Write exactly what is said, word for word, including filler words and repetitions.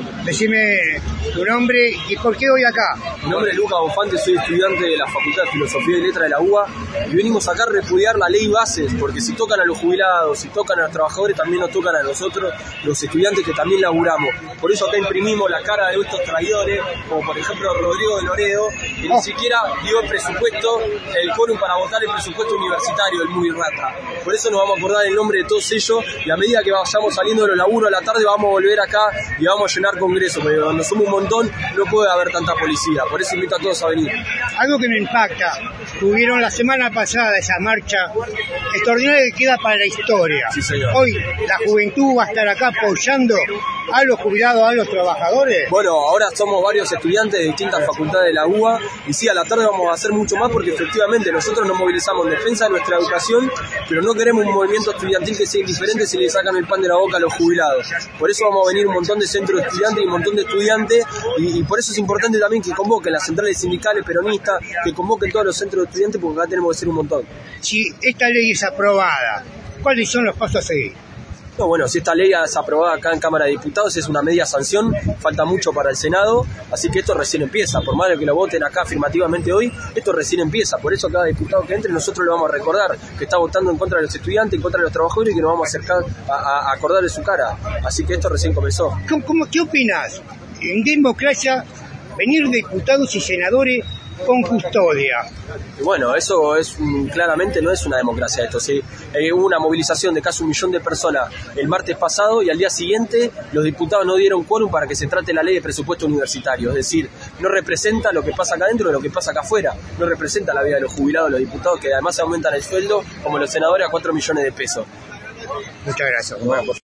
Decime tu nombre y por qué hoy acá. Mi nombre es Lucas Bonfante, soy estudiante de la Facultad de Filosofía y Letras de la U B A y venimos acá a repudiar la ley bases, porque si tocan a los jubilados, si tocan a los trabajadores, también nos tocan a nosotros, los estudiantes que también laburamos. Por eso acá imprimimos la cara de estos traidores, como por ejemplo Rodrigo de Loredo, que ni siquiera dio el presupuesto, el quórum para votar el presupuesto universitario, el muy rata. Por eso nos vamos a acordar el nombre de todos ellos y a medida que vayamos saliendo de los laburos a la tarde vamos a volver acá y vamos a llenar Congreso, porque cuando somos un montón no puede haber tanta policía. Por eso invito a todos a venir. Algo que me impacta, tuvieron la semana pasada esa marcha extraordinaria que queda para la historia. Sí, señor. Hoy la juventud va a estar acá apoyando a los jubilados, a los trabajadores. Bueno, ahora somos varios estudiantes de distintas facultades de la U B A y sí, a la tarde vamos a hacer mucho más porque efectivamente nosotros nos movilizamos en defensa de nuestra educación, pero no queremos un movimiento estudiantil que sea indiferente si le sacan el pan de la boca a los jubilados. Por eso vamos a venir un montón de centros de estudiantes y un montón de estudiantes y, y por eso es importante también que convoquen las centrales sindicales peronistas, que convoquen todos los centros de estudiantes porque acá tenemos que ser un montón. Si esta ley es aprobada, ¿cuáles son los pasos a seguir? No, bueno, si esta ley es aprobada acá en Cámara de Diputados es una media sanción, falta mucho para el Senado, así que esto recién empieza, por más de que lo voten acá afirmativamente hoy, esto recién empieza, por eso cada diputado que entre nosotros le vamos a recordar que está votando en contra de los estudiantes, en contra de los trabajadores y que nos vamos a acercar a, a acordar de su cara, así que esto recién comenzó. ¿Cómo, cómo, ¿Qué opinas? En democracia, venir diputados y senadores con custodia. Y bueno, eso es claramente no es una democracia esto, ¿sí? Eh, hubo una movilización de casi un millón de personas el martes pasado y al día siguiente los diputados no dieron quórum para que se trate la ley de presupuesto universitario, es decir, no representa lo que pasa acá adentro de lo que pasa acá afuera, no representa la vida de los jubilados, los diputados que además se aumentan el sueldo como los senadores a cuatro millones de pesos. Muchas gracias. Bueno,